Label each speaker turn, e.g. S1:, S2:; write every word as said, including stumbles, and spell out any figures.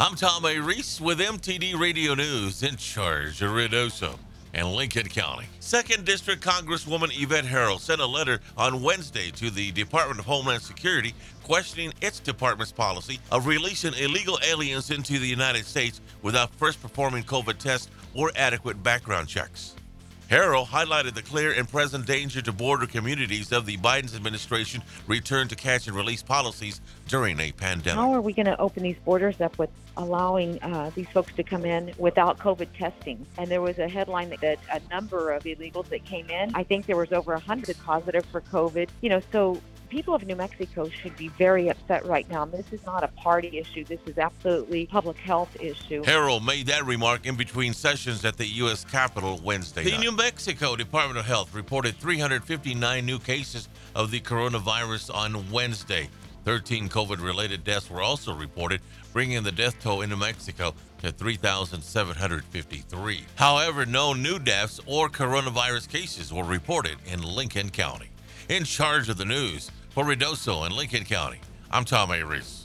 S1: I'm Tom A. Reese with M T D Radio News in charge of Ruidoso and Lincoln County. Second District Congresswoman Yvette Herrell sent a letter on Wednesday to the Department of Homeland Security questioning its department's policy of releasing illegal aliens into the United States without first performing COVID tests or adequate background checks. Harrell highlighted the clear and present danger to border communities of the Biden administration return to catch and release policies during a pandemic.
S2: How are we going to open these borders up with allowing uh, these folks to come in without COVID testing? And there was a headline that, that a number of illegals that came in, I think there was over one hundred positive for COVID. You know, so people of New Mexico should be very upset right now. This is not a party issue. This is absolutely a public health issue.
S1: Harrell made that remark in between sessions at the U S Capitol Wednesday night. The New Mexico Department of Health reported three hundred fifty-nine new cases of the coronavirus on Wednesday. thirteen COVID-related deaths were also reported, bringing the death toll in New Mexico to three thousand seven hundred fifty-three. However, no new deaths or coronavirus cases were reported in Lincoln County. In charge of the news for Ruidoso and Lincoln County, I'm Tom A. Reese.